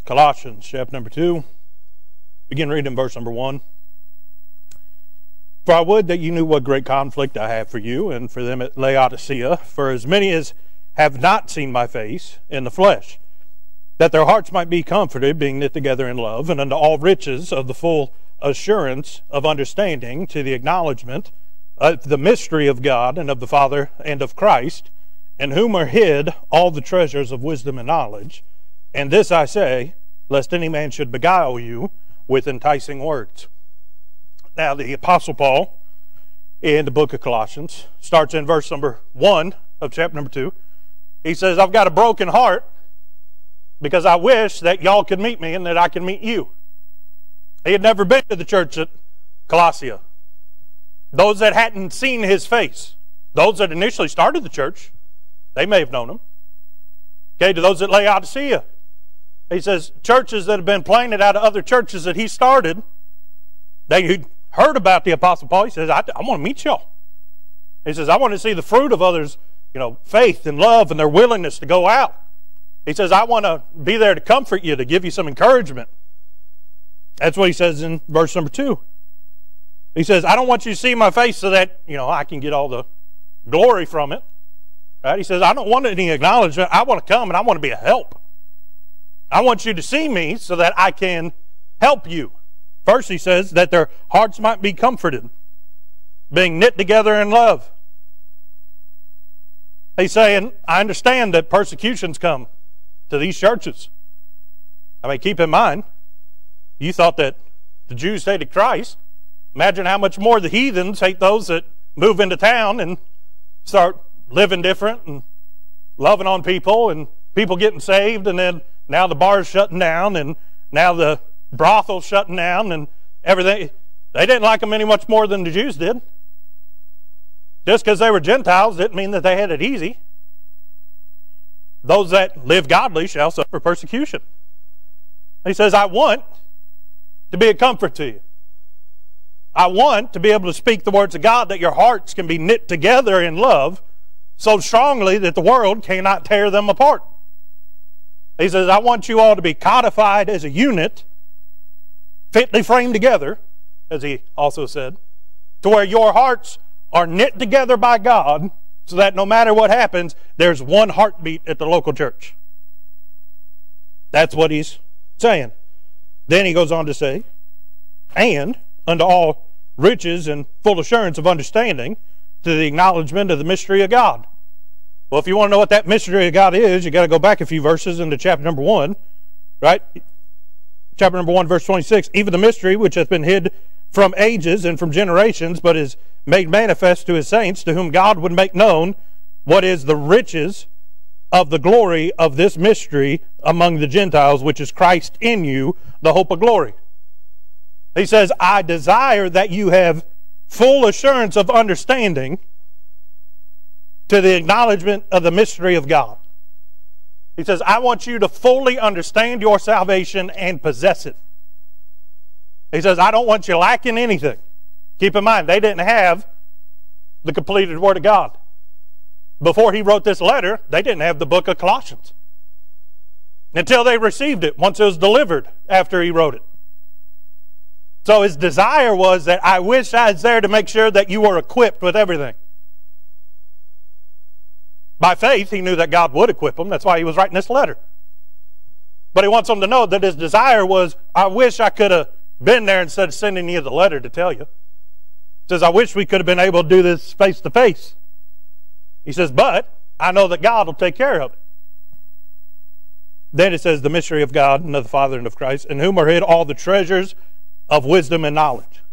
Colossians chapter number 2. Begin reading verse number 1. For I would that you knew what great conflict I have for you and for them at Laodicea, for as many as have not seen my face in the flesh, that their hearts might be comforted, being knit together in love, and unto all riches of the full assurance of understanding, to the acknowledgement of the mystery of God and of the Father and of Christ, in whom are hid all the treasures of wisdom and knowledge. And this I say, lest any man should beguile you with enticing words. Now, the Apostle Paul, in the book of Colossians, starts in verse number 1 of chapter number 2. He says, I've got a broken heart because I wish that y'all could meet me and that I can meet you. He had never been to the church at Colossia. Those that hadn't seen his face, those that initially started the church, they may have known him. Okay, to those at Laodicea, he says, churches that have been planted out of other churches that he started, they heard about the Apostle Paul. He says, I want to meet y'all. He says, I want to see the fruit of others, faith and love and their willingness to go out. He says, I want to be there to comfort you, to give you some encouragement. That's what he says in verse number 2. He says, I don't want you to see my face so that, I can get all the glory from it. Right? He says, I don't want any acknowledgement. I want to come and I want to be a help. I want you to see me so that I can help you. First, he says that their hearts might be comforted, being knit together in love. He's saying, I understand that persecutions come to these churches. Keep in mind, you thought that the Jews hated Christ. Imagine how much more the heathens hate those that move into town and start living different and loving on people and people getting saved, and then now the bar's shutting down and now the brothel's shutting down and everything. They didn't like them any much more than the Jews did. Just because they were Gentiles didn't mean that they had it easy. Those that live godly shall suffer persecution. He says, I want to be a comfort to you. I want to be able to speak the words of God, that your hearts can be knit together in love so strongly that the world cannot tear them apart. He says, I want you all to be codified as a unit, fitly framed together, as he also said, to where your hearts are knit together by God, so that no matter what happens, there's one heartbeat at the local church. That's what he's saying. Then he goes on to say, and unto all riches and full assurance of understanding, to the acknowledgement of the mystery of God. Well, if you want to know what that mystery of God is, you got to go back a few verses into chapter number 1, right? Chapter number 1, verse 26. Even the mystery which hath been hid from ages and from generations, but is made manifest to his saints, to whom God would make known what is the riches of the glory of this mystery among the Gentiles, which is Christ in you, the hope of glory. He says, I desire that you have full assurance of understanding to the acknowledgement of the mystery of God. He says, I want you to fully understand your salvation and possess it. He says, I don't want you lacking anything. Keep in mind, they didn't have the completed Word of God. Before he wrote this letter, they didn't have the book of Colossians until they received it, once it was delivered after he wrote it. So his desire was that I wish I was there to make sure that you were equipped with everything. By faith, he knew that God would equip them. That's why he was writing this letter. But he wants them to know that his desire was, I wish I could have been there instead of sending you the letter to tell you. He says, I wish we could have been able to do this face to face. He says, but I know that God will take care of it. Then it says, the mystery of God and of the Father and of Christ, in whom are hid all the treasures of wisdom and knowledge.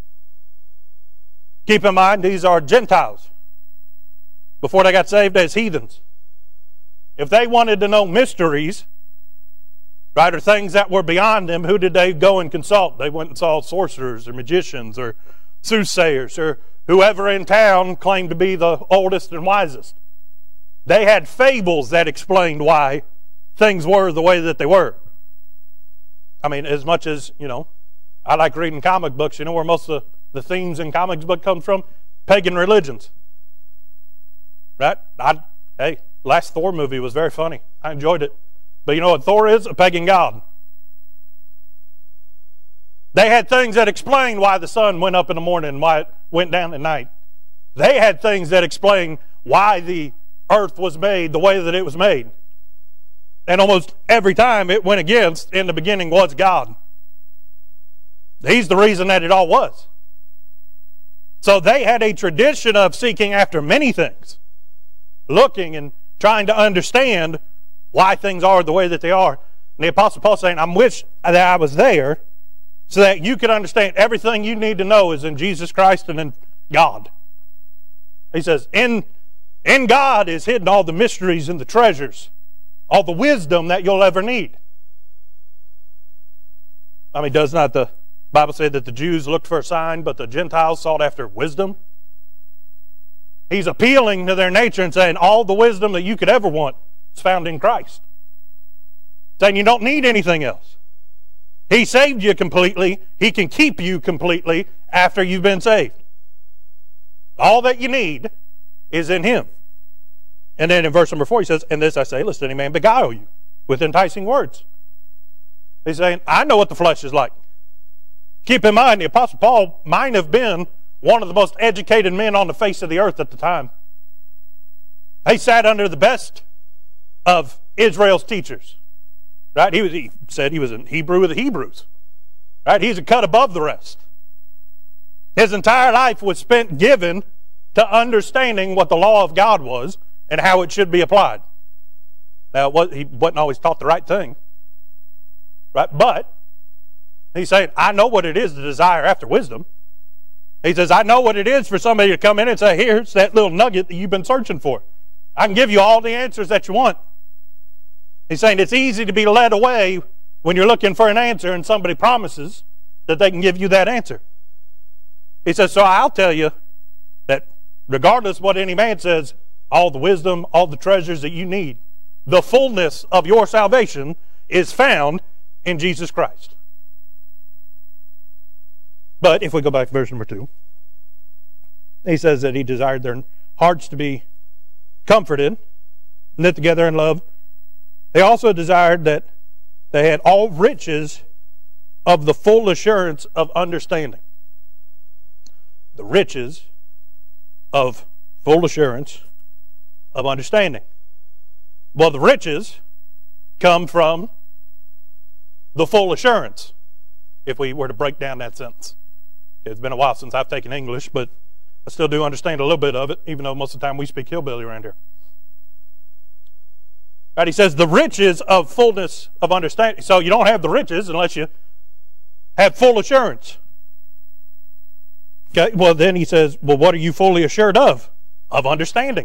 Keep in mind, these are Gentiles. Before they got saved as heathens. If they wanted to know mysteries, right, or things that were beyond them, who did they go and consult? They went and saw sorcerers or magicians or soothsayers or whoever in town claimed to be the oldest and wisest. They had fables that explained why things were the way that they were. As much as, I like reading comic books. You know where most of the themes in comic books come from? Pagan religions. Right? Last Thor movie was very funny. I enjoyed it. But you know what Thor is? A pagan god. They had things that explained why the sun went up in the morning and why it went down at night. They had things that explained why the earth was made the way that it was made. And almost every time it went against, in the beginning was God. He's the reason that it all was. So they had a tradition of seeking after many things, looking and trying to understand why things are the way that they are. And the Apostle Paul saying, I wish that I was there so that you could understand everything you need to know is in Jesus Christ and in God. He says, in God is hidden all the mysteries and the treasures, all the wisdom that you'll ever need. I mean, does not the Bible say that the Jews looked for a sign, but the Gentiles sought after wisdom? He's appealing to their nature and saying all the wisdom that you could ever want is found in Christ. Saying you don't need anything else. He saved you completely. He can keep you completely after you've been saved. All that you need is in Him. And then in verse number 4 he says, and this I say, lest any man beguile you with enticing words. He's saying, I know what the flesh is like. Keep in mind, the Apostle Paul might have been one of the most educated men on the face of the earth at the time. He sat under the best of Israel's teachers. Right? He said he was an Hebrew of the Hebrews. Right? He's a cut above the rest. His entire life was spent given to understanding what the law of God was and how it should be applied. Now, he wasn't always taught the right thing. Right? But he's saying, I know what it is to desire after wisdom. He says, I know what it is for somebody to come in and say, here's that little nugget that you've been searching for. I can give you all the answers that you want. He's saying it's easy to be led away when you're looking for an answer and somebody promises that they can give you that answer. He says, so I'll tell you that regardless of what any man says, all the wisdom, all the treasures that you need, the fullness of your salvation is found in Jesus Christ. But if we go back to verse number 2, he says that he desired their hearts to be comforted, knit together in love. They also desired that they had all riches of the full assurance of understanding. The riches of full assurance of understanding. Well, the riches come from the full assurance, if we were to break down that sentence. It's been a while since I've taken English, but I still do understand a little bit of it, even though most of the time we speak hillbilly around here. Right, he says the riches of fullness of understanding. So you don't have the riches unless you have full assurance. Okay, well then he says, well, what are you fully assured of? Of understanding.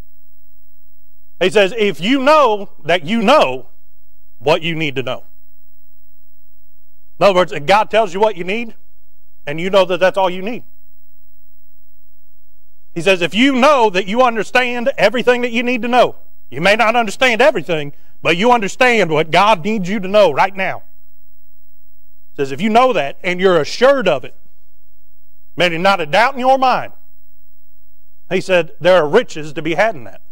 He says, if you know that you know what you need to know. In other words, if God tells you what you need, and you know that that's all you need. He says, if you know that you understand everything that you need to know, you may not understand everything, but you understand what God needs you to know right now. He says, if you know that and you're assured of it, meaning not a doubt in your mind, he said, there are riches to be had in that.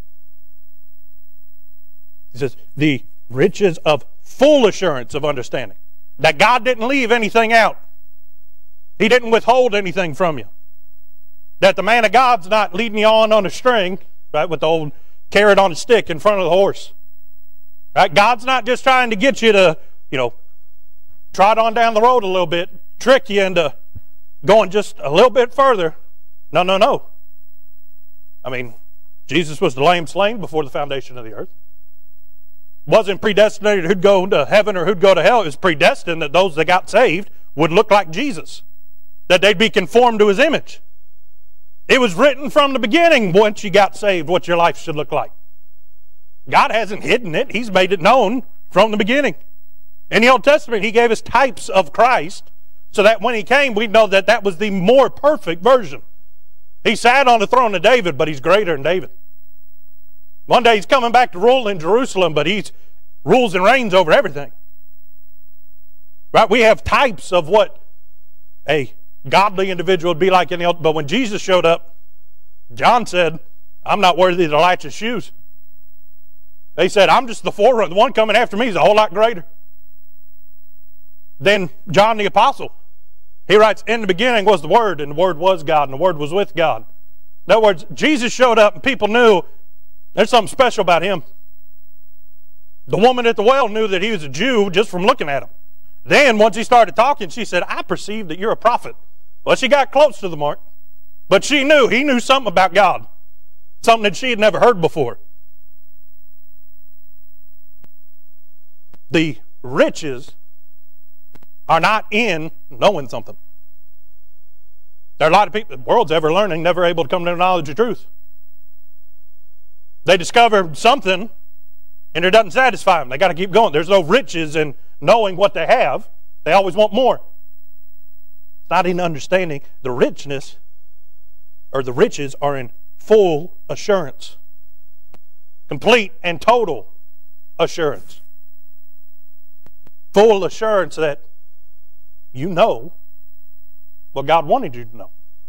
He says, the riches of full assurance of understanding. That God didn't leave anything out. He didn't withhold anything from you. That the man of God's not leading you on a string, right, with the old carrot on a stick in front of the horse. Right? God's not just trying to get you to, trot on down the road a little bit, trick you into going just a little bit further. No. I mean, Jesus was the lamb slain before the foundation of the earth. Wasn't predestinated who'd go to heaven or who'd go to hell. It was predestined that those that got saved would look like Jesus. That they'd be conformed to His image. It was written from the beginning once you got saved what your life should look like. God hasn't hidden it. He's made it known from the beginning. In the Old Testament, He gave us types of Christ so that when He came, we'd know that that was the more perfect version. He sat on the throne of David, but He's greater than David. One day He's coming back to rule in Jerusalem, but He rules and reigns over everything. Right? We have types of what a godly individual would be like in the old. But when Jesus showed up, John said, I'm not worthy to latch His shoes. They said, I'm just the forerunner. The one coming after me is a whole lot greater than John the Apostle. He writes, in the beginning was the Word, and the Word was God, and the Word was with God. In other words, Jesus showed up and people knew there's something special about him. The woman at the well knew that he was a Jew just from looking at him. Then, once he started talking, she said, I perceive that you're a prophet. Well, she got close to the mark, but he knew something about God, something that she had never heard before. The riches are not in knowing something. There are a lot of people, the world's ever learning, never able to come to the knowledge of truth. They discover something, and it doesn't satisfy them. They got to keep going. There's no riches in knowing what they have. They always want more. It's not in understanding. The richness, or the riches, are in full assurance. Complete and total assurance. Full assurance that you know what God wanted you to know.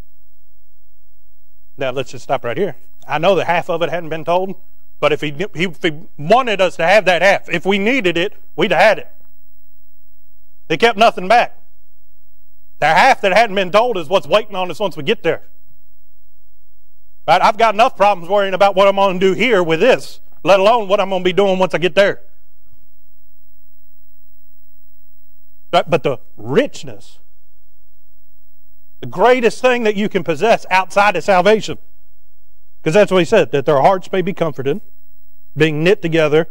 Now, let's just stop right here. I know that half of it hadn't been told, but if he wanted us to have that half, if we needed it, we'd have had it. He kept nothing back. The half that hadn't been told is what's waiting on us once we get there. Right? I've got enough problems worrying about what I'm going to do here with this, let alone what I'm going to be doing once I get there. Right? But the richness, the greatest thing that you can possess outside of salvation, because that's what he said, that their hearts may be comforted, being knit together.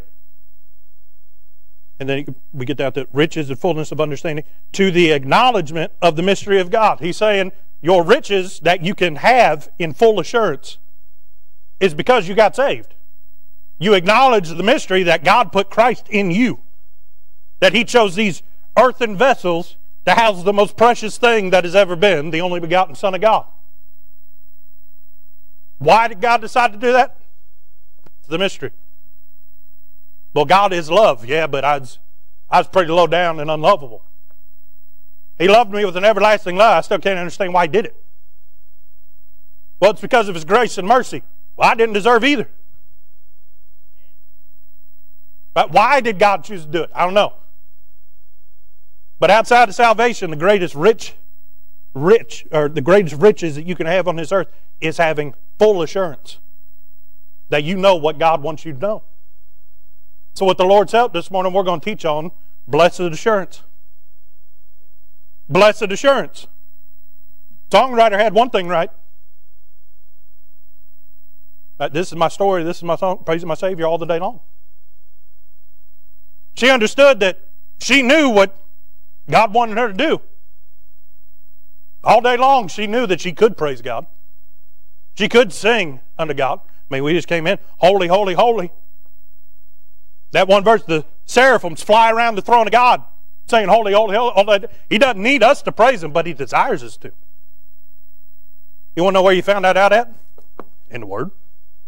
And then we get down to riches and fullness of understanding, to the acknowledgement of the mystery of God. He's saying your riches that you can have in full assurance is because you got saved. You acknowledge the mystery that God put Christ in you, that he chose these earthen vessels to house the most precious thing that has ever been, the only begotten Son of God. Why did God decide to do that? It's the mystery. Well, God is love. Yeah, but I was pretty low down and unlovable. He loved me with an everlasting love. I still can't understand why he did it. Well, it's because of his grace and mercy. Well, I didn't deserve either. But why did God choose to do it? I don't know. But outside of salvation, the greatest the greatest riches that you can have on this earth is having full assurance that you know what God wants you to know. So with the Lord's help this morning, we're going to teach on blessed assurance. Blessed assurance. Songwriter had one thing right. This is my story, this is my song, praising my Savior all the day long. She understood that she knew what God wanted her to do. All day long, she knew that she could praise God. She could sing unto God. I mean, we just came in, holy, holy, holy. That one verse, the seraphims fly around the throne of God, saying, holy, holy, holy. He doesn't need us to praise him, but he desires us to. You want to know where you found that out at? In the Word.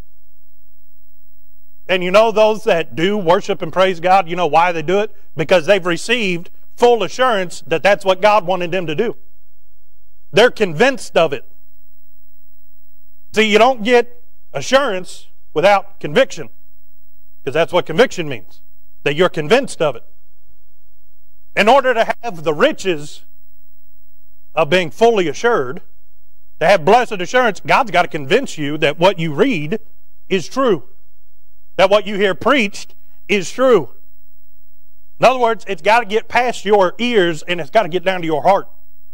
And you know those that do worship and praise God, you know why they do it? Because they've received full assurance that that's what God wanted them to do. They're convinced of it. See, you don't get assurance without conviction, because that's what conviction means, that you're convinced of it. In order to have the riches of being fully assured, to have blessed assurance, God's got to convince you that what you read is true, that what you hear preached is true. In other words, it's got to get past your ears and it's got to get down to your heart.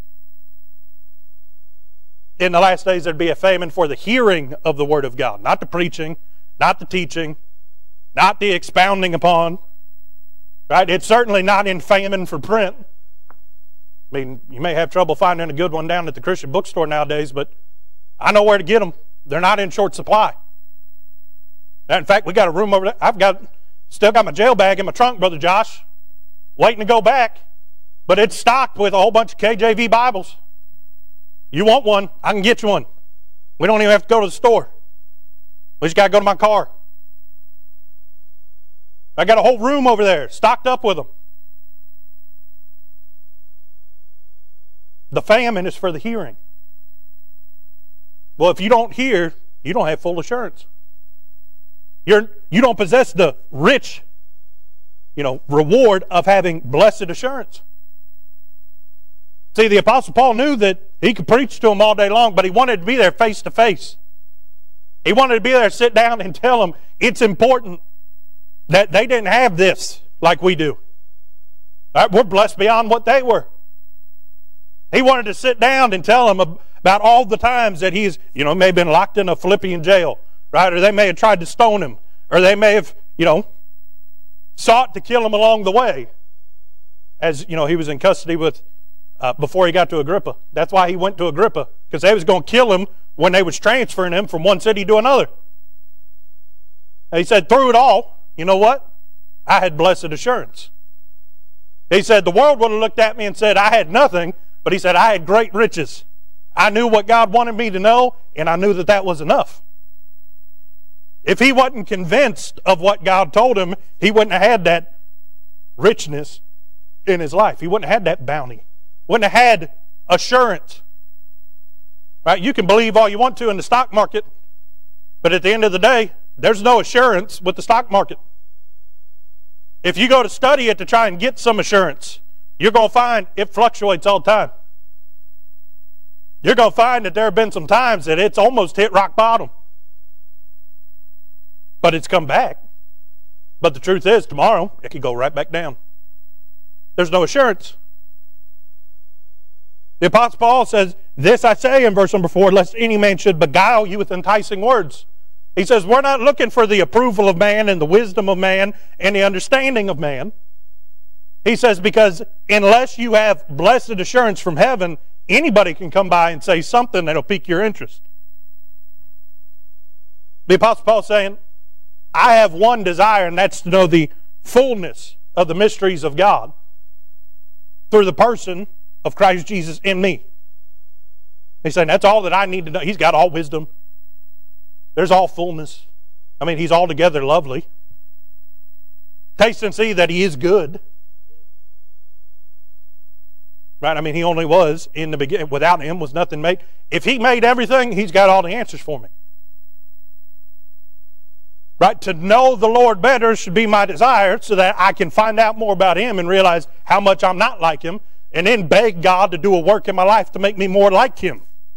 In the last days, there'd be a famine for the hearing of the Word of God. Not the preaching, not the teaching, not the expounding upon. Right? It's certainly not in famine for print. I mean, you may have trouble finding a good one down at the Christian bookstore nowadays, but I know where to get them. They're not in short supply. In fact, we got a room over there. Still got my jail bag in my trunk, Brother Josh, waiting to go back. But it's stocked with a whole bunch of KJV Bibles. You want one, I can get you one. We don't even have to go to the store. We just got to go to my car. I got a whole room over there stocked up with them. The famine is for the hearing. Well, if you don't hear, you don't have full assurance. You don't possess the rich, reward of having blessed assurance. See, the Apostle Paul knew that he could preach to them all day long, but he wanted to be there face to face. He wanted to be there, sit down and tell them it's important that they didn't have this like we do. Right? We're blessed beyond what they were. He wanted to sit down and tell them about all the times that he's, may have been locked in a Philippian jail, right? Or they may have tried to stone him, or they may have, sought to kill him along the way. As, he was in custody with, before he got to Agrippa. That's why he went to Agrippa, because they was going to kill him when they was transferring him from one city to another. And he said, through it all, you know what? I had blessed assurance. He said, the world would have looked at me and said, I had nothing, but he said, I had great riches. I knew what God wanted me to know, and I knew that that was enough. If he wasn't convinced of what God told him, he wouldn't have had that richness in his life. He wouldn't have had that bounty. Wouldn't have had assurance. Right? You can believe all you want to in the stock market, but at the end of the day, there's no assurance with the stock market. If you go to study it to try and get some assurance, you're going to find it fluctuates all the time. You're going to find that there have been some times that it's almost hit rock bottom. But it's come back. But the truth is, tomorrow, it could go right back down. There's no assurance. The Apostle Paul says, this I say in verse number 4, lest any man should beguile you with enticing words. He says, we're not looking for the approval of man and the wisdom of man and the understanding of man. He says, because unless you have blessed assurance from heaven, anybody can come by and say something that'll pique your interest. The Apostle Paul is saying, I have one desire, and that's to know the fullness of the mysteries of God through the person of Christ Jesus in me. He's saying, that's all that I need to know. He's got all wisdom. There's all fullness. I mean, he's altogether lovely. Taste and see that he is good. Right? I mean, he only was in the beginning. Without him was nothing made. If he made everything, he's got all the answers for me. Right? To know the Lord better should be my desire so that I can find out more about him and realize how much I'm not like him, and then beg God to do a work in my life to make me more like him.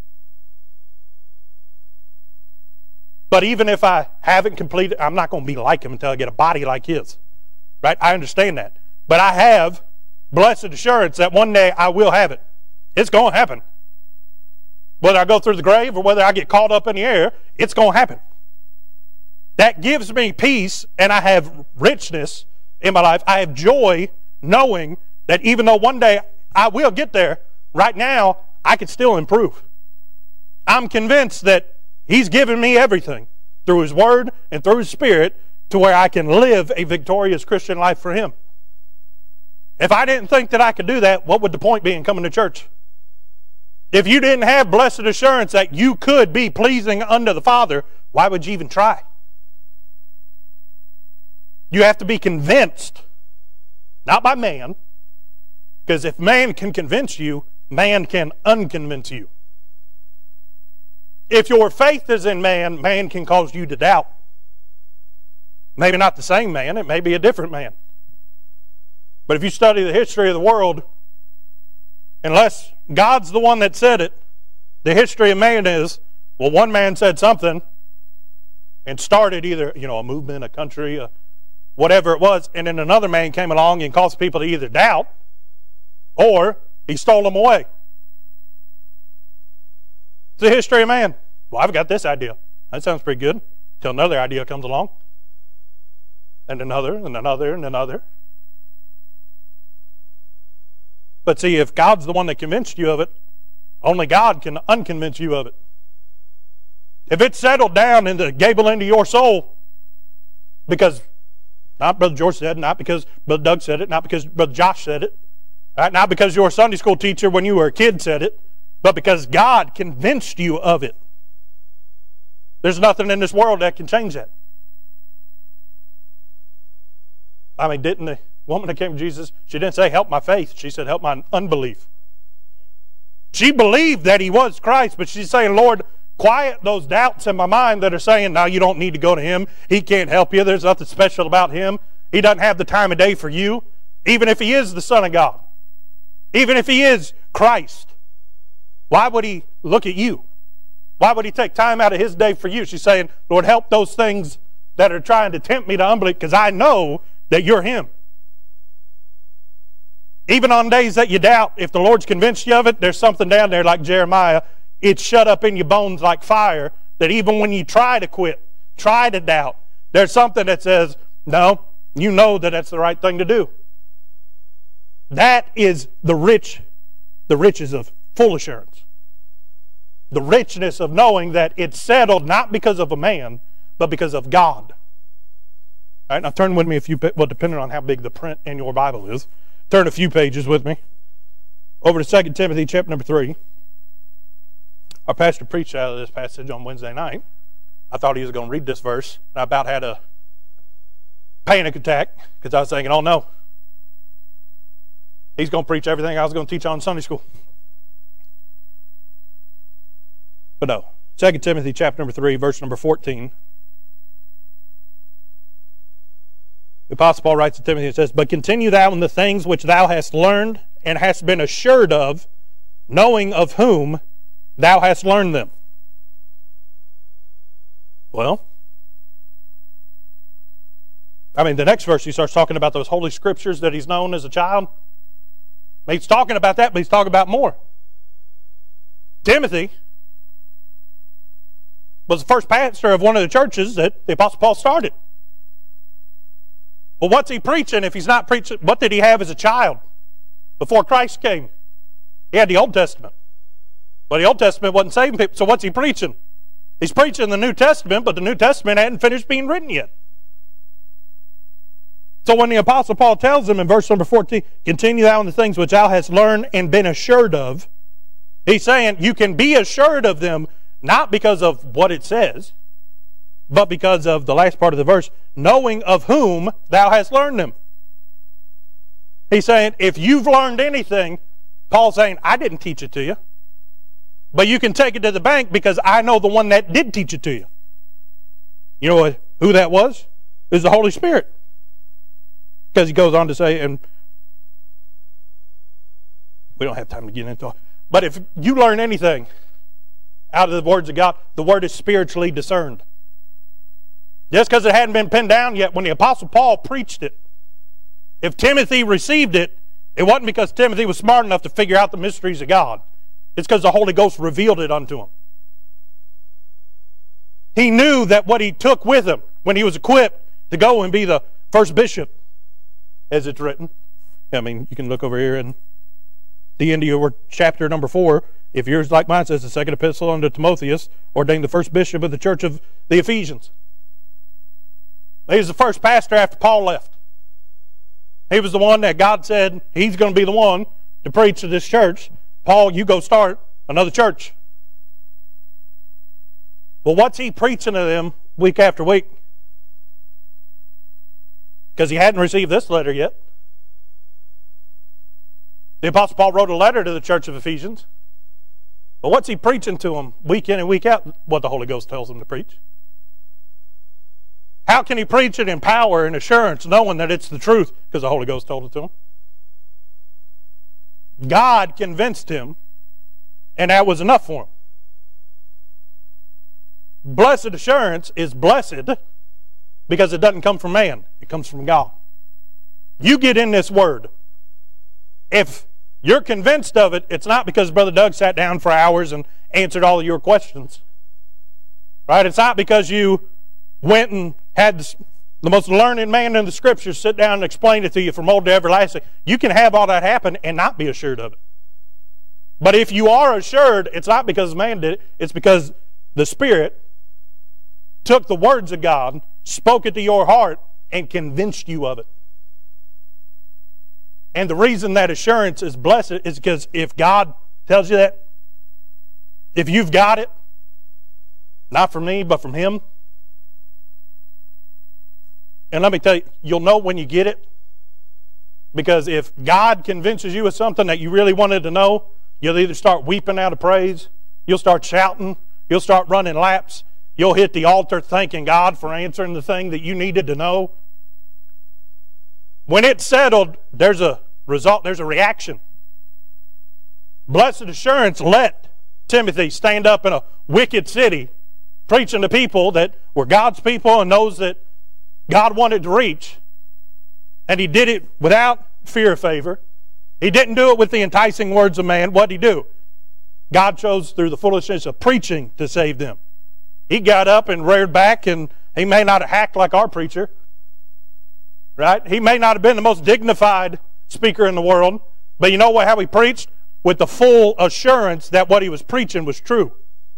But even if I haven't completed, I'm not going to be like him until I get a body like his. Right? I understand that. But I have blessed assurance that one day I will have it. It's going to happen. Whether I go through the grave or whether I get caught up in the air, it's going to happen. That gives me peace, and I have richness in my life. I have joy knowing that even though one day I will get there, right now I can still improve. I'm convinced that he's given me everything through his word and through his spirit to where I can live a victorious Christian life for him. If I didn't think that I could do that, what would the point be in coming to church? If you didn't have blessed assurance that you could be pleasing unto the Father, why would you even try? You have to be convinced, not by man, because if man can convince you, man can unconvince you. If your faith is in man, man can cause you to doubt. Maybe not the same man, it may be a different man. But if you study the history of the world, unless God's the one that said it, the history of man is, well, one man said something and started either, a movement, a country, whatever it was, and then another man came along and caused people to either doubt or he stole them away. It's the history of man. Well, I've got this idea. That sounds pretty good. Until another idea comes along. And another, and another, and another. But see, if God's the one that convinced you of it, only God can unconvince you of it. If it's settled down into gable into your soul, because not Brother George said it, not because Brother Doug said it, not because Brother Josh said it, right? Not because your Sunday school teacher when you were a kid said it, but because God convinced you of it. There's nothing in this world that can change that. I mean, didn't the woman that came to Jesus, she didn't say, help my faith. She said, help my unbelief. She believed that he was Christ, but she's saying, Lord, quiet those doubts in my mind that are saying, no, you don't need to go to him. He can't help you. There's nothing special about him. He doesn't have the time of day for you, even if he is the Son of God. Even if he is Christ, why would he look at you? Why would he take time out of his day for you? She's saying, Lord, help those things that are trying to tempt me to unbelief, because I know that you're him. Even on days that you doubt, if the Lord's convinced you of it, there's something down there like Jeremiah. It's shut up in your bones like fire, that even when you try to quit, try to doubt, there's something that says, no, you know that that's the right thing to do. That is the riches of full assurance. The richness of knowing that it's settled not because of a man, but because of God. All right, now turn with me depending on how big the print in your Bible is, turn a few pages with me over to 2 Timothy chapter number 3. Our pastor preached out of this passage on Wednesday night. I thought he was going to read this verse. I about had a panic attack because I was thinking, oh no, he's going to preach everything I was going to teach on Sunday school. But no, 2 Timothy chapter number 3, verse number 14. The Apostle Paul writes to Timothy and says, but continue thou in the things which thou hast learned and hast been assured of, knowing of whom thou hast learned them. Well, I mean, the next verse he starts talking about those holy scriptures that he's known as a child. He's talking about that, but he's talking about more. Timothy was the first pastor of one of the churches that the Apostle Paul started. Well, what's he preaching if he's not preaching? What did he have as a child before Christ came? He had the Old Testament. But the Old Testament wasn't saving people, so what's he preaching? He's preaching the New Testament, but the New Testament hadn't finished being written yet. So when the Apostle Paul tells him in verse number 14, continue thou in the things which thou hast learned and been assured of, he's saying you can be assured of them not because of what it says, but because of the last part of the verse, knowing of whom thou hast learned them. He's saying, if you've learned anything, Paul's saying, I didn't teach it to you. But you can take it to the bank because I know the one that did teach it to you. You know who that was? It was the Holy Spirit. Because he goes on to say, and we don't have time to get into it, but if you learn anything out of the words of God, the word is spiritually discerned. Just because it hadn't been pinned down yet, when the Apostle Paul preached it, if Timothy received it, it wasn't because Timothy was smart enough to figure out the mysteries of God. It's because the Holy Ghost revealed it unto him. He knew that what he took with him when he was equipped to go and be the first bishop, as it's written. I mean, you can look over here in the end of your chapter number 4. If yours, like mine, says the second epistle unto Timotheus, ordained the first bishop of the church of the Ephesians. He was the first pastor after Paul left. He was the one that God said he's going to be the one to preach to this church. Paul, you go start another church. Well, what's he preaching to them week after week? Because he hadn't received this letter yet. The Apostle Paul wrote a letter to the church of Ephesians. But what's he preaching to them week in and week out? What the Holy Ghost tells him to preach. How can he preach it in power and assurance, knowing that it's the truth? Because the Holy Ghost told it to him. God convinced him, and that was enough for him. Blessed assurance is blessed because it doesn't come from man. It comes from God. You get in this word. If you're convinced of it, it's not because Brother Doug sat down for hours and answered all of your questions. Right? It's not because you went and had the most learned man in the Scriptures sit down and explain it to you from old to everlasting. You can have all that happen and not be assured of it. But if you are assured, it's not because man did it. It's because the Spirit took the words of God, spoke it to your heart, and convinced you of it. And the reason that assurance is blessed is because if God tells you that, if you've got it, not from me, but from Him, and let me tell you, you'll know when you get it. Because if God convinces you of something that you really wanted to know, you'll either start weeping out of praise, you'll start shouting, you'll start running laps, you'll hit the altar thanking God for answering the thing that you needed to know. When it's settled, there's a result, there's a reaction. Blessed assurance let Timothy stand up in a wicked city preaching to people that were God's people and those that God wanted to reach. And he did it without fear of favor. He didn't do it with the enticing words of man. What did he do? God chose through the foolishness of preaching to save them. He got up and reared back, and he may not have hacked like our preacher. Right? He may not have been the most dignified speaker in the world, but you know what? How he preached? With the full assurance that what he was preaching was true.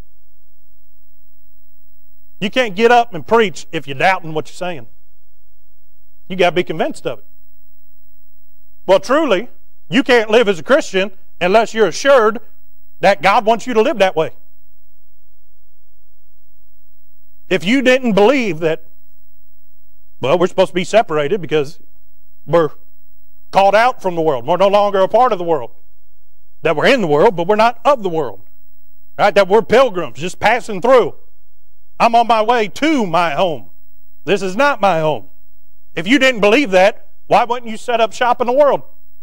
You can't get up and preach if you're doubting what you're saying. You got to be convinced of it. Well, truly, you can't live as a Christian unless you're assured that God wants you to live that way. If you didn't believe that, well, we're supposed to be separated because we're called out from the world. We're no longer a part of the world. That we're in the world, but we're not of the world. Right? That we're pilgrims, just passing through. I'm on my way to my home. This is not my home. If you didn't believe that, why wouldn't you set up shop in the world?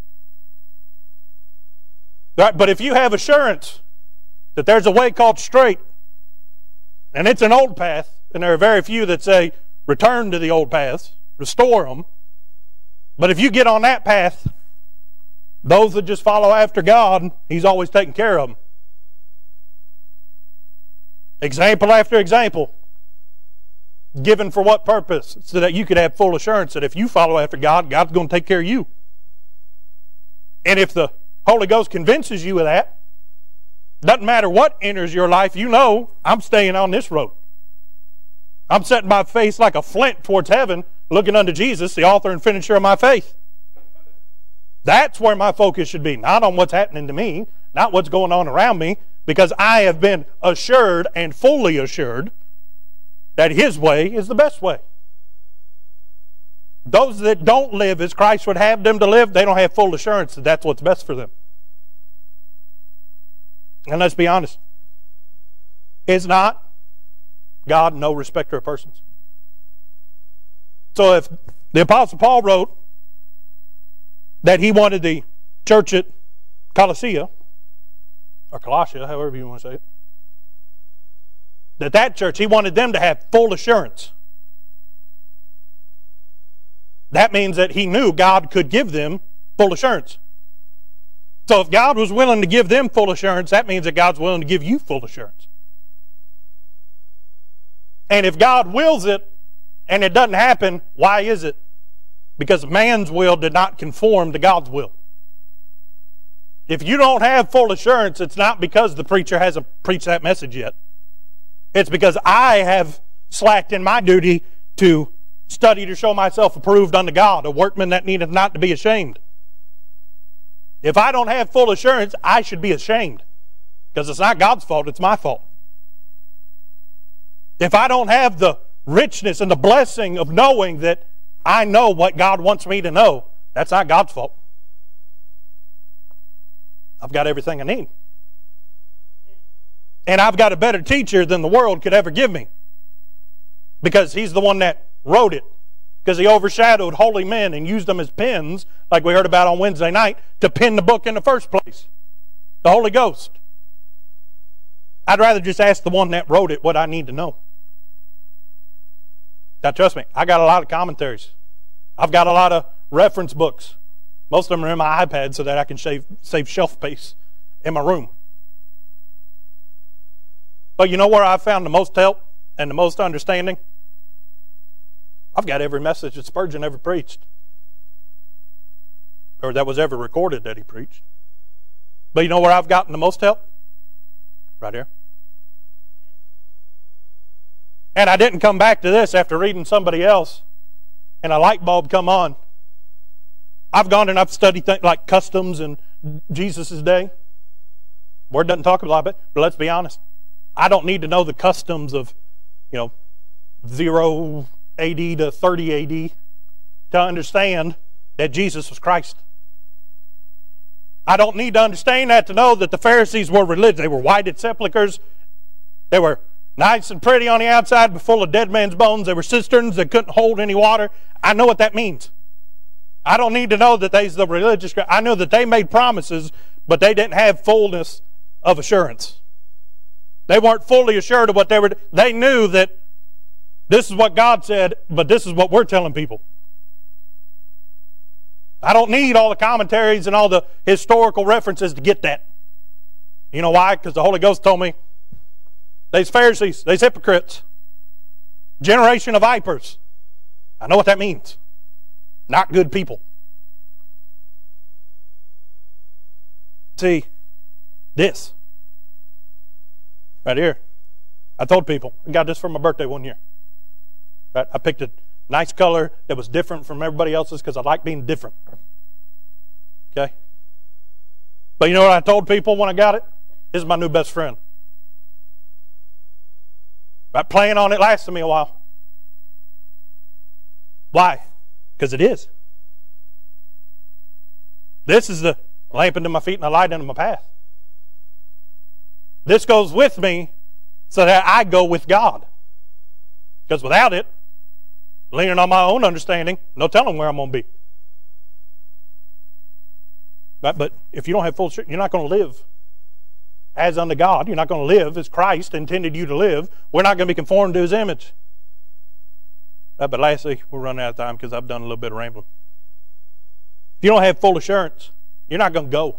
Right? But if you have assurance that there's a way called straight, and it's an old path, and there are very few that say, return to the old paths, restore them. But if you get on that path, those that just follow after God, He's always taking care of them. Example after example. Given for what purpose? So that you could have full assurance that if you follow after God, God's going to take care of you. And if the Holy Ghost convinces you of that, doesn't matter what enters your life, you know, I'm staying on this road. I'm setting my face like a flint towards heaven, looking unto Jesus, the author and finisher of my faith. That's where my focus should be, not on what's happening to me, not what's going on around me, because I have been assured and fully assured that His way is the best way. Those that don't live as Christ would have them to live, they don't have full assurance that that's what's best for them. And let's be honest, is not God no respecter of persons? So if the Apostle Paul wrote that he wanted the church at Colossae, or Colossia, however you want to say it, that church, he wanted them to have full assurance. That means that he knew God could give them full assurance. So if God was willing to give them full assurance, that means that God's willing to give you full assurance. And if God wills it and it doesn't happen, why is it? Because man's will did not conform to God's will. If you don't have full assurance, it's not because the preacher hasn't preached that message yet. It's because I have slacked in my duty to study to show myself approved unto God, a workman that needeth not to be ashamed. If I don't have full assurance, I should be ashamed. Because it's not God's fault, it's my fault. If I don't have the richness and the blessing of knowing that I know what God wants me to know, that's not God's fault. I've got everything I need. And I've got a better teacher than the world could ever give me. Because he's the one that wrote it. Because he overshadowed holy men and used them as pens, like we heard about on Wednesday night, to pen the book in the first place. The Holy Ghost. I'd rather just ask the one that wrote it what I need to know. Now trust me, I got a lot of commentaries. I've got a lot of reference books. Most of them are in my iPad so that I can save shelf space in my room. But you know where I've found the most help and the most understanding? I've got every message that Spurgeon ever preached. Or that was ever recorded that he preached. But you know where I've gotten the most help? Right here. And I didn't come back to this after reading somebody else and a light bulb come on. I've gone and I've studied things like customs and Jesus' day. Word doesn't talk about it, but let's be honest. I don't need to know the customs of, 0 AD to 30 AD to understand that Jesus was Christ. I don't need to understand that to know that the Pharisees were religious. They were whited sepulchres. They were nice and pretty on the outside, but full of dead man's bones. They were cisterns that couldn't hold any water. I know what that means. I don't need to know that they's the religious. I know that they made promises, but they didn't have fullness of assurance. They weren't fully assured of what they were doing. They knew that this is what God said, but this is what we're telling people. I don't need all the commentaries and all the historical references to get that. You know why? Because the Holy Ghost told me, they's Pharisees, they's hypocrites, generation of vipers. I know what that means. Not good people. See, this right here, I told people, I got this for my birthday one year. Right? I picked a nice color that was different from everybody else's because I like being different. Okay? But you know what I told people when I got it? This is my new best friend. Right? Playing on it lasted me a while. Why? Because it is. This is the lamp unto my feet and a light unto my path. This goes with me so that I go with God. Because without it, leaning on my own understanding, no telling where I'm going to be. Right? But if you don't have full assurance, you're not going to live as unto God. You're not going to live as Christ intended you to live. We're not going to be conformed to His image. But lastly, we're running out of time because I've done a little bit of rambling. If you don't have full assurance, you're not going to go.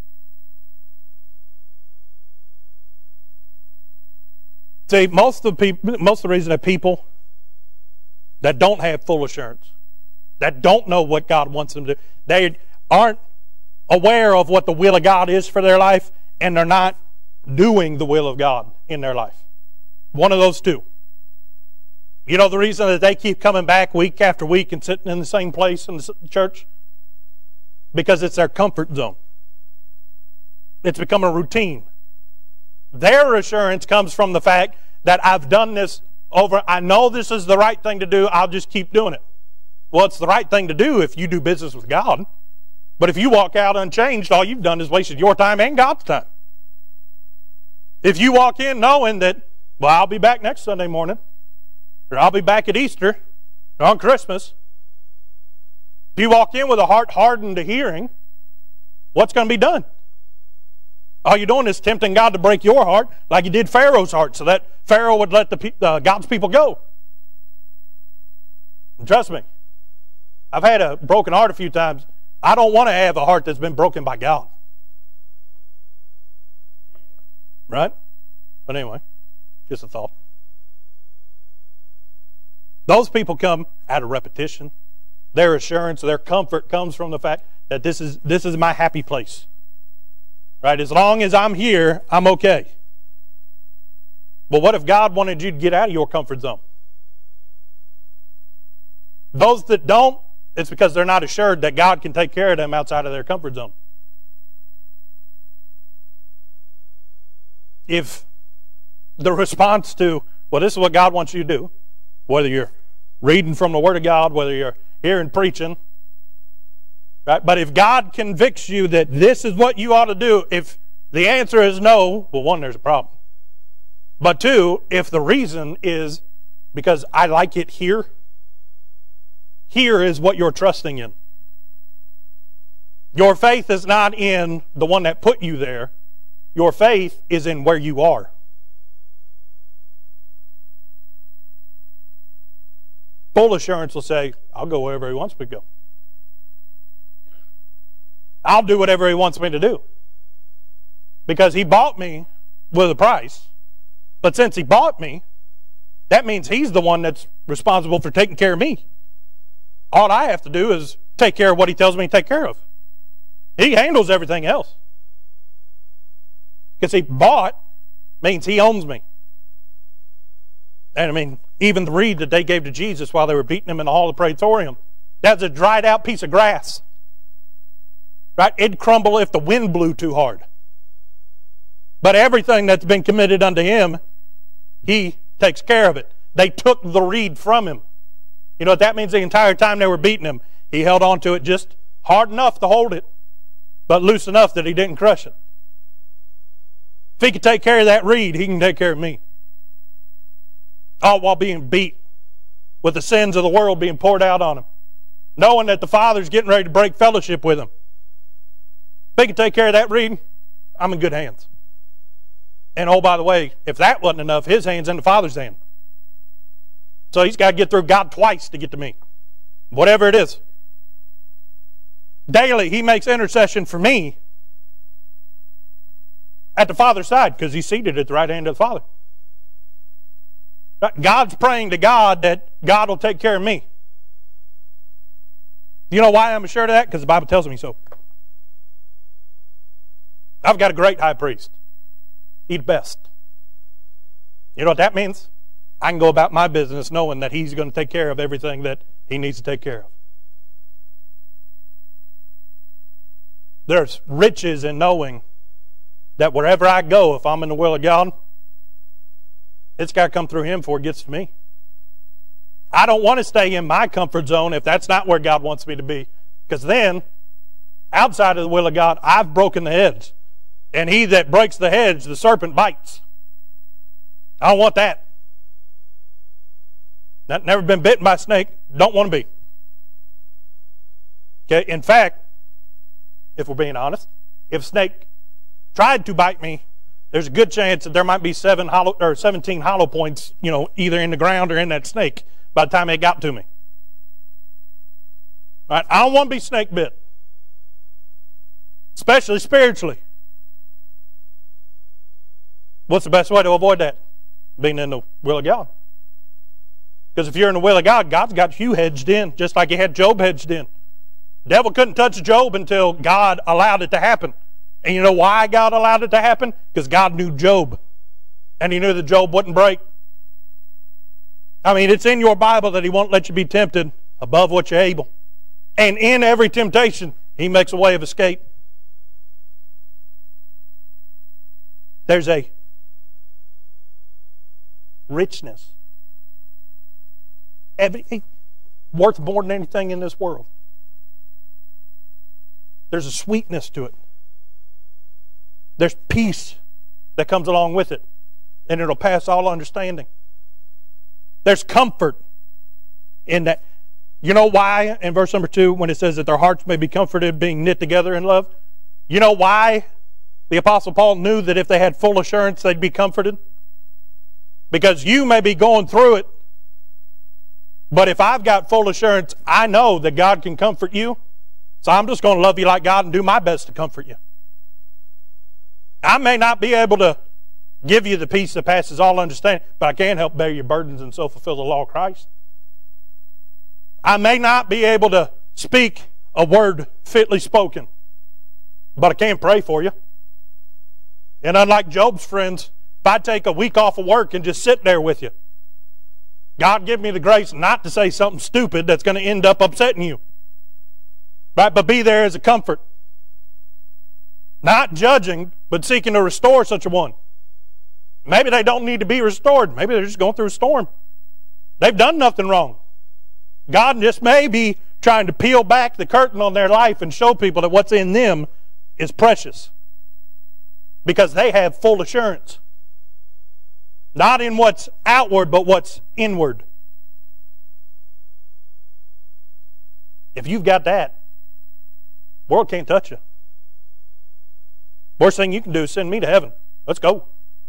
See, most of the reason that people that don't have full assurance, that don't know what God wants them to do, they aren't aware of what the will of God is for their life, and they're not doing the will of God in their life. One of those two. You know the reason that they keep coming back week after week and sitting in the same place in the church? Because it's their comfort zone. It's become a routine. Their assurance comes from the fact that I've done this over, I know this is the right thing to do, I'll just keep doing it. Well, it's the right thing to do if you do business with God. But if you walk out unchanged, all you've done is wasted your time and God's time. If you walk in knowing that, well, I'll be back next Sunday morning, or I'll be back at Easter, or on Christmas. If you walk in with a heart hardened to hearing, what's going to be done? All you're doing is tempting God to break your heart like He did Pharaoh's heart, so that Pharaoh would let God's people go. And trust me, I've had a broken heart a few times. I don't want to have a heart that's been broken by God. Right? But anyway, just a thought. Those people come out of repetition. Their assurance, their comfort comes from the fact that this is my happy place. Right? As long as I'm here, I'm okay. But what if God wanted you to get out of your comfort zone? Those that don't, it's because they're not assured that God can take care of them outside of their comfort zone. If the response to, well, this is what God wants you to do, whether you're reading from the Word of God, whether you're hearing preaching, right? But if God convicts you that this is what you ought to do, if the answer is no, well, one, there's a problem. But two, if the reason is because I like it here, here is what you're trusting in. Your faith is not in the one that put you there. Your faith is in where you are. Full assurance will say, I'll go wherever He wants me to go. I'll do whatever He wants me to do. Because He bought me with a price. But since He bought me, that means He's the one that's responsible for taking care of me. All I have to do is take care of what He tells me to take care of. He handles everything else. Because He bought means He owns me. And I mean, even the reed that they gave to Jesus while they were beating Him in the hall of the praetorium, that's a dried out piece of grass. Right? It'd crumble if the wind blew too hard. But everything that's been committed unto Him, He takes care of it. They took the reed from Him. You know what that means? The entire time they were beating Him, He held on to it just hard enough to hold it, but loose enough that He didn't crush it. If He could take care of that reed, He can take care of me. All while being beat, with the sins of the world being poured out on Him, knowing that the Father's getting ready to break fellowship with Him. If he can take care of that reed, I'm in good hands. And oh, by the way, if that wasn't enough, his hand's in the Father's hand. So he's got to get through God twice to get to me. Whatever it is. Daily, he makes intercession for me at the Father's side because he's seated at the right hand of the Father. God's praying to God that God will take care of me. You know why I'm assured of that? Because the Bible tells me so. I've got a great high priest. He's the best. You know what that means? I can go about my business knowing that he's going to take care of everything that he needs to take care of. There's riches in knowing that wherever I go, if I'm in the will of God, it's got to come through him before it gets to me. I don't want to stay in my comfort zone if that's not where God wants me to be. Because then, outside of the will of God, I've broken the hedge. And he that breaks the hedge, the serpent bites. I don't want that. Never been bitten by a snake. Don't want to be. Okay. In fact, if we're being honest, if a snake tried to bite me, there's a good chance that there might be 17 hollow points, either in the ground or in that snake by the time it got to me. All right? I don't want to be snake bit. Especially spiritually. What's the best way to avoid that? Being in the will of God. Because if you're in the will of God, God's got you hedged in, just like he had Job hedged in. The devil couldn't touch Job until God allowed it to happen. And you know why God allowed it to happen? Because God knew Job. And he knew that Job wouldn't break. I mean, it's in your Bible that he won't let you be tempted above what you're able. And in every temptation, he makes a way of escape. There's a richness. Worth more than anything in this world. There's a sweetness to it. There's peace that comes along with it. And it'll pass all understanding. There's comfort in that. You know why in verse number 2 when it says that their hearts may be comforted being knit together in love? You know why the Apostle Paul knew that if they had full assurance they'd be comforted? Because you may be going through it, but if I've got full assurance, I know that God can comfort you. So I'm just going to love you like God and do my best to comfort you. I may not be able to give you the peace that passes all understanding, but I can help bear your burdens and so fulfill the law of Christ. I may not be able to speak a word fitly spoken, but I can pray for you. And unlike Job's friends, if I take a week off of work and just sit there with you, God give me the grace not to say something stupid that's going to end up upsetting you. Right? But be there as a comfort. Not judging, but seeking to restore such a one. Maybe they don't need to be restored. Maybe they're just going through a storm. They've done nothing wrong. God just may be trying to peel back the curtain on their life and show people that what's in them is precious. Because they have full assurance. Not in what's outward, but what's inward. If you've got that, the world can't touch you. Worst thing you can do is send me to heaven. Let's go.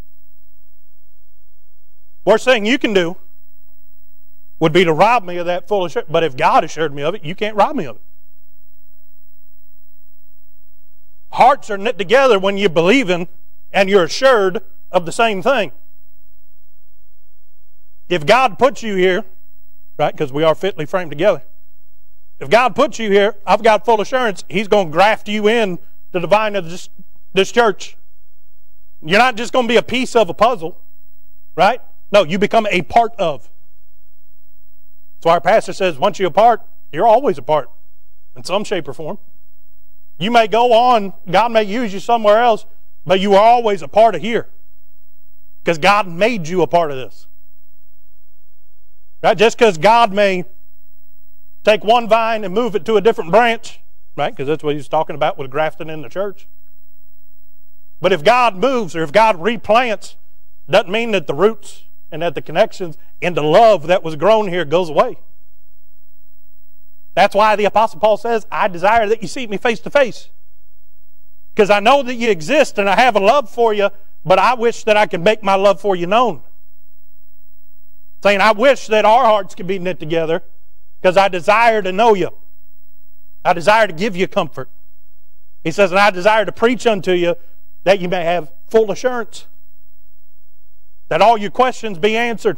Worst thing you can do would be to rob me of that full assurance. But if God assured me of it, you can't rob me of it. Hearts are knit together when you believe in and you're assured of the same thing. If God puts you here, right, because we are fitly framed together. If God puts you here, I've got full assurance He's going to graft you in to the vine of this church. You're not just going to be a piece of a puzzle, right? No, you become a part of. So our pastor says, once you're a part, you're always a part in some shape or form. You may go on, God may use you somewhere else, but you are always a part of here. Because God made you a part of this. Right? Just because God may take one vine and move it to a different branch, right? Because that's what He's talking about with grafting in the church. But if God moves or if God replants, doesn't mean that the roots and that the connections and the love that was grown here goes away. That's why the Apostle Paul says, I desire that you see me face to face. Because I know that you exist and I have a love for you, but I wish that I could make my love for you known. Saying, I wish that our hearts could be knit together because I desire to know you. I desire to give you comfort. He says, and I desire to preach unto you that you may have full assurance. That all your questions be answered.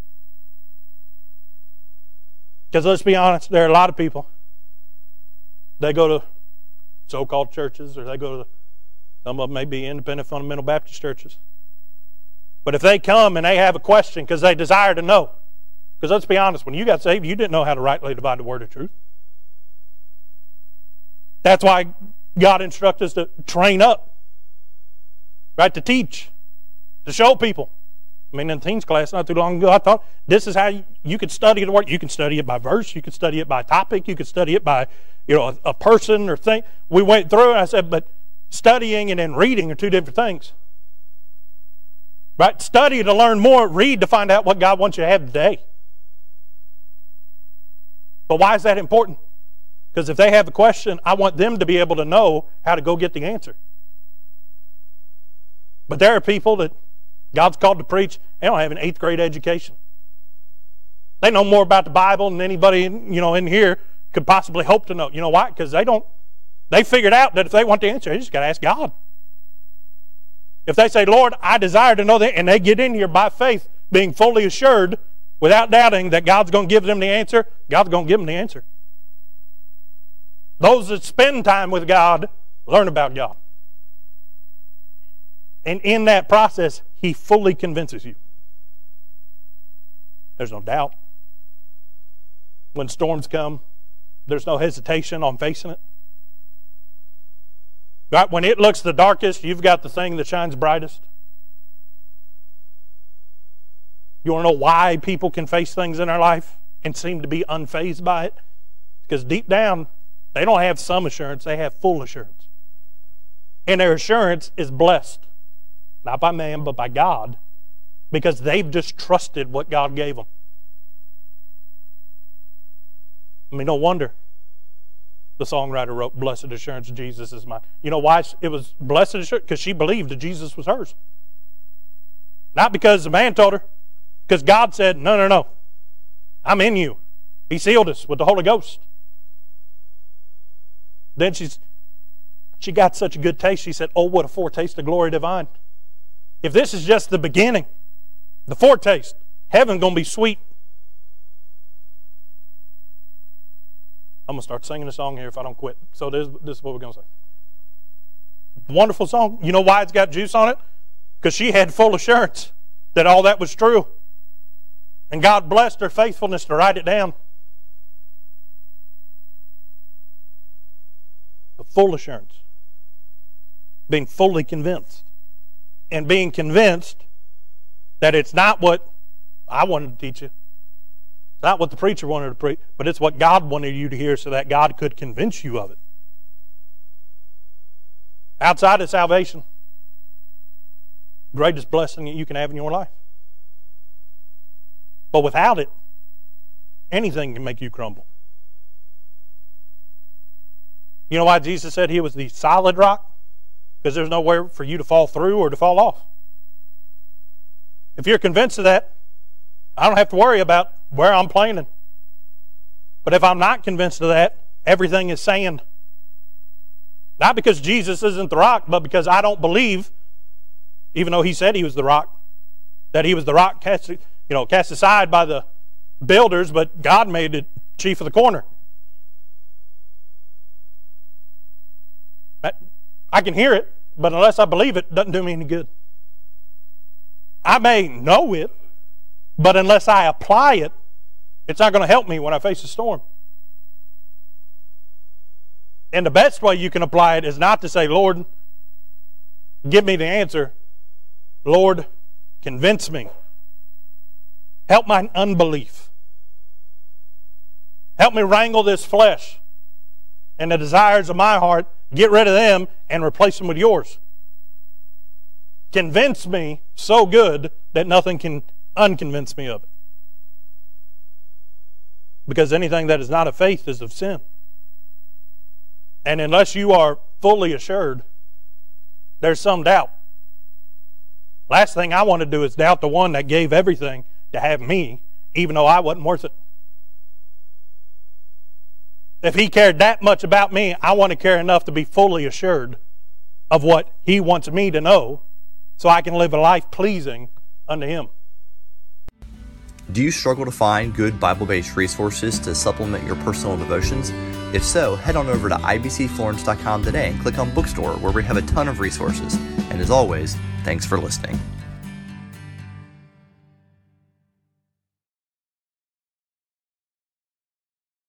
Because let's be honest, there are a lot of people. They go to so-called churches, or they go to, some of them may be independent fundamental Baptist churches. But if they come and they have a question because they desire to know, because let's be honest, when you got saved, you didn't know how to rightly divide the word of truth. That's why God instructs us to train up, right? To teach, to show people. I mean, in teens class not too long ago, I thought this is how you could study the word. You can study it by verse. You could study it by topic. You could study it by, a person or thing. We went through and I said, but studying and then reading are two different things. Right? Study to learn more. Read to find out what God wants you to have today. But why is that important? Because if they have a question, I want them to be able to know how to go get the answer. But there are people that God's called to preach, they don't have an 8th grade education. They know more about the Bible than anybody in here could possibly hope to know. You know why? Because they figured out that if they want the answer, they just got to ask God. If they say, Lord, I desire to know that, and they get in here by faith, being fully assured, without doubting that God's going to give them the answer, God's going to give them the answer. Those that spend time with God learn about God. And in that process, He fully convinces you. There's no doubt. When storms come, there's no hesitation on facing it. Right? When it looks the darkest, you've got the thing that shines brightest. You want to know why people can face things in their life and seem to be unfazed by it? Because deep down, they don't have some assurance, they have full assurance. And their assurance is blessed. Not by man, but by God. Because they've just trusted what God gave them. I mean, no wonder the songwriter wrote, Blessed Assurance, Jesus is mine. You know why it was blessed assurance? Because she believed that Jesus was hers. Not because the man told her. Because God said, no. I'm in you. He sealed us with the Holy Ghost. Then she got such a good taste, she said, oh, what a foretaste of glory divine. If this is just the beginning, the foretaste, heaven's going to be sweet. I'm going to start singing a song here if I don't quit. So this is what we're going to say. Wonderful song. You know why it's got juice on it? Because she had full assurance that all that was true. And God blessed her faithfulness to write it down. The full assurance. Being fully convinced. And being convinced that it's not what I wanted to teach you. It's not what the preacher wanted to preach, but it's what God wanted you to hear so that God could convince you of it. Outside of salvation, greatest blessing that you can have in your life. But without it, anything can make you crumble. You know why Jesus said He was the solid rock? Because there's nowhere for you to fall through or to fall off. If you're convinced of that, I don't have to worry about where I'm planting. But if I'm not convinced of that, everything is sand. Not because Jesus isn't the rock, but because I don't believe, even though He said He was the rock, that He was the rock cast aside by the builders, but God made it chief of the corner. I can hear it, but unless I believe it, it doesn't do me any good. I may know it, but unless I apply it, it's not going to help me when I face a storm. And the best way you can apply it is not to say, Lord, give me the answer. Lord, convince me. Help my unbelief. Help me wrangle this flesh and the desires of my heart. Get rid of them and replace them with yours. Convince me so good that nothing can unconvince me of it. Because anything that is not of faith is of sin. And unless you are fully assured there's some doubt. Last thing I want to do is doubt the one that gave everything to have me, even though I wasn't worth it. If he cared that much about me, I want to care enough to be fully assured of what he wants me to know so I can live a life pleasing unto him. Do you struggle to find good Bible-based resources to supplement your personal devotions? If so, head on over to ibcflorence.com today and click on Bookstore, where we have a ton of resources. And as always, thanks for listening.